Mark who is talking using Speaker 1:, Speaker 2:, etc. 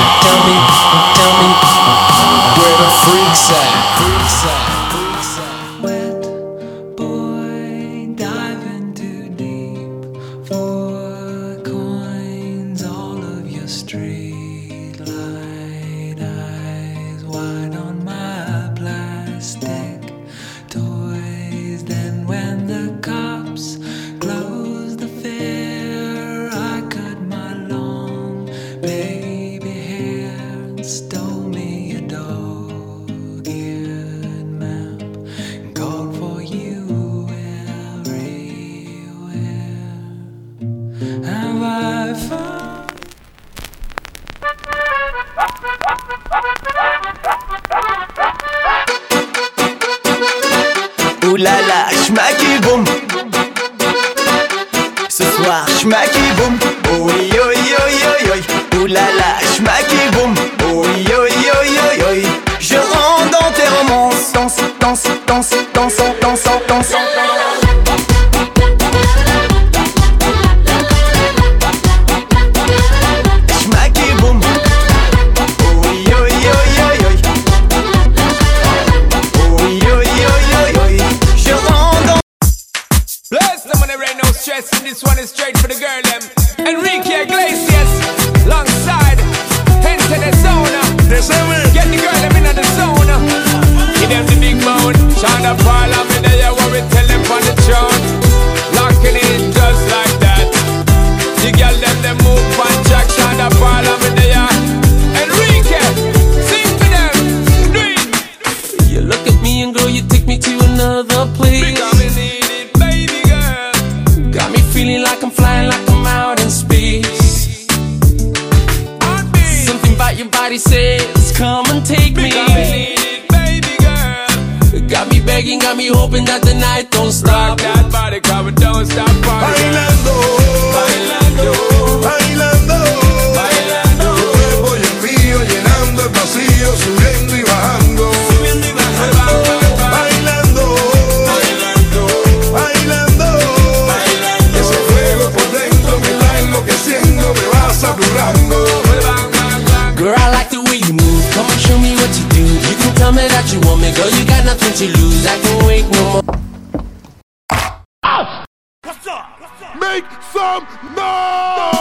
Speaker 1: tell me where the freaks at.
Speaker 2: Wet boy diving too deep for coins. All of your street light eyes wide on my plastic toys. Then when the cops closed the fair, I cut my long baby hair and stole me a dog-eared map and called for you everywhere. Have I found?
Speaker 3: Ouh là là, schmacky boum. Ce soir, schmacky boum. Oui, oi, oi, oi, oi. Ouh là là, schmacky boum. Oui, oi, oi, oi, oi. Je rentre dans tes romances. Danse, danse, danse, danse, danse, danse, danse. Schmacky boum. Oui, oi, oi, oi, oi. Oui, oi, oi, oi, oi. Je rentre dans.
Speaker 4: Bless them when there ain't no stress, and this one is straight for the girl them. Enrique Iglesias, alongside Enter the Zona. Get the girl them in the zona. Give them the big bone. Shonda Paul, I'm in there, what we tell them on the throne. Locking in just like that. The girl them move on track. Shonda Paul, I'm in there. Enrique, sing for them. Do it.
Speaker 2: You look at me and girl, you take me to another place.
Speaker 4: Because we need it, baby girl.
Speaker 2: Got me feeling like I'm flying, like I'm out in space.
Speaker 4: On me.
Speaker 2: Something about your body says, come and take me.
Speaker 4: Because we need it, baby girl.
Speaker 2: Got me begging, got me hoping that the night don't
Speaker 4: Rock
Speaker 2: stop.
Speaker 4: that body, cause we don't stop partying.
Speaker 5: Bailando,
Speaker 4: Bailando,
Speaker 5: bailando,
Speaker 4: bailando,
Speaker 5: tu cuerpo y el mío llenando el vacío, subiendo y bajando.
Speaker 4: subiendo y bajando.
Speaker 5: Bailando,
Speaker 4: Bailando,
Speaker 5: bailando,
Speaker 4: bailando.
Speaker 5: ese fuego por dentro me está enloqueciendo, me va saturando.
Speaker 4: Bang, bang, bang.
Speaker 2: Girl, I like the way you move. Come and show me what you do. You can tell me that you want me, girl. You got nothing to lose. I can't wait no more.
Speaker 5: Make some noise!